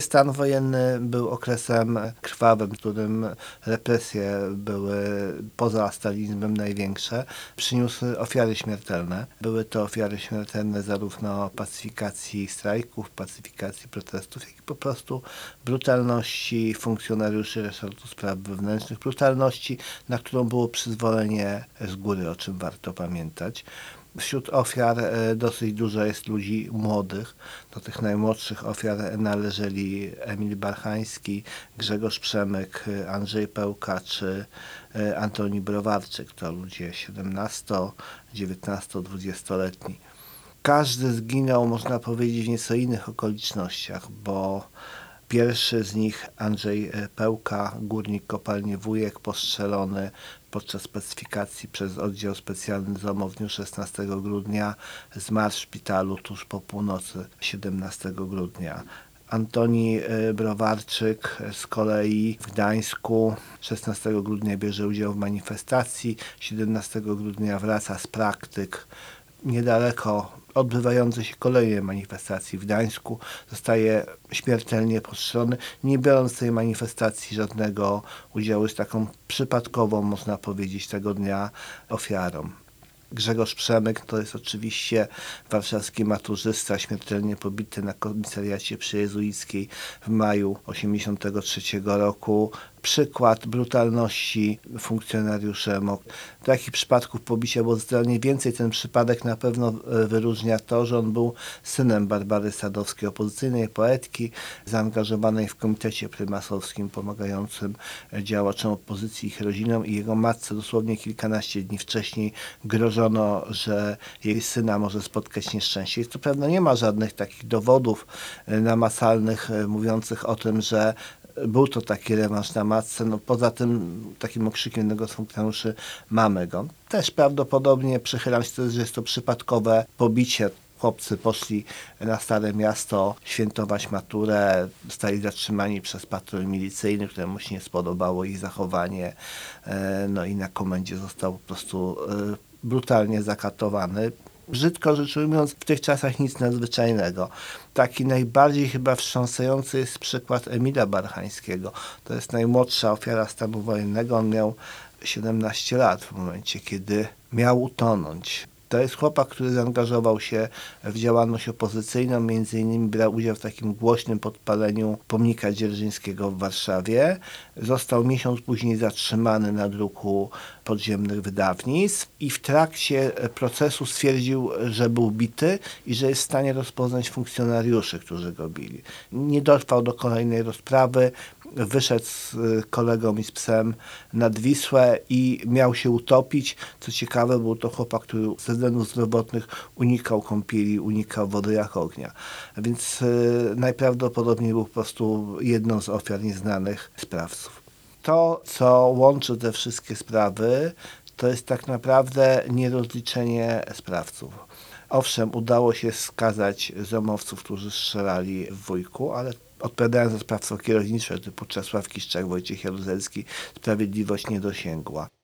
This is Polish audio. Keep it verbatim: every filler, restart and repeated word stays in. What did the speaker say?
stan wojenny był okresem krwawym, w którym represje były poza stalinizmem największe. Przyniósł ofiary śmiertelne. Były to ofiary śmiertelne zarówno pacyfikacji strajków, pacyfikacji protestów, jak i po prostu brutalności funkcjonariuszy resortu spraw wewnętrznych, brutalności, na którą było przyzwolenie z góry, o czym warto pamiętać. Wśród ofiar dosyć dużo jest ludzi młodych. Do tych najmłodszych ofiar należeli Emil Barchański, Grzegorz Przemyk, Andrzej Pełka czy Antoni Browarczyk. To ludzie siedemnasto-, dziewiętnasto-, dwudziestoletni. Każdy zginął, można powiedzieć, w nieco innych okolicznościach, bo pierwszy z nich, Andrzej Pełka, górnik kopalni Wujek, postrzelony podczas pacyfikacji przez oddział specjalny ZOMO w dniu szesnastego grudnia, zmarł w szpitalu tuż po północy siedemnastego grudnia. Antoni Browarczyk z kolei w Gdańsku szesnastego grudnia bierze udział w manifestacji, siedemnastego grudnia wraca z praktyk. Niedaleko odbywającej się kolejnej manifestacji w Gdańsku zostaje śmiertelnie postrzelony, nie biorąc w tej manifestacji żadnego udziału, jest taką przypadkową, można powiedzieć, tego dnia ofiarą. Grzegorz Przemyk to jest oczywiście warszawski maturzysta, śmiertelnie pobity na komisariacie przy Jezuickiej w maju osiemdziesiątego trzeciego roku. Przykład brutalności funkcjonariuszy M O K. Takich przypadków pobicia było zdecydowanie więcej. Ten przypadek na pewno wyróżnia to, że on był synem Barbary Sadowskiej, opozycyjnej poetki, zaangażowanej w komitecie prymasowskim, pomagającym działaczom opozycji i ich rodzinom, i jego matce dosłownie kilkanaście dni wcześniej grożono, że jej syna może spotkać nieszczęście. To pewno nie ma żadnych takich dowodów namacalnych mówiących o tym, że był to taki rewanż na matce. No, poza tym takim okrzykiem jednego z funkcjonariuszy mamy go. Też prawdopodobnie przychylam się, że jest to przypadkowe pobicie. Chłopcy poszli na Stare Miasto świętować maturę, zostali zatrzymani przez patrol milicyjny, któremu się nie spodobało ich zachowanie. No i na komendzie został po prostu brutalnie zakatowany. Brzydko rzecz ujmując, w tych czasach nic nadzwyczajnego. Taki najbardziej chyba wstrząsający jest przykład Emila Barchańskiego. To jest najmłodsza ofiara stanu wojennego. On miał siedemnaście lat w momencie, kiedy miał utonąć. To jest chłopak, który zaangażował się w działalność opozycyjną, między innymi brał udział w takim głośnym podpaleniu pomnika Dzierżyńskiego w Warszawie. Został miesiąc później zatrzymany na druku podziemnych wydawnictw i w trakcie procesu stwierdził, że był bity i że jest w stanie rozpoznać funkcjonariuszy, którzy go bili. Nie dotrwał do kolejnej rozprawy, wyszedł z kolegą i z psem nad Wisłę i miał się utopić. Co ciekawe, był to chłopak, który ze względów zdrowotnych unikał kąpieli, unikał wody jak ognia. Więc yy, najprawdopodobniej był po prostu jedną z ofiar nieznanych sprawców. To, co łączy te wszystkie sprawy, to jest tak naprawdę nierozliczenie sprawców. Owszem, udało się skazać zomowców, którzy strzelali w Wujku, ale odpowiadając za sprawstwo kierownicze typu Czesław Kiszczak, Wojciech Jaruzelski, sprawiedliwość nie dosięgła.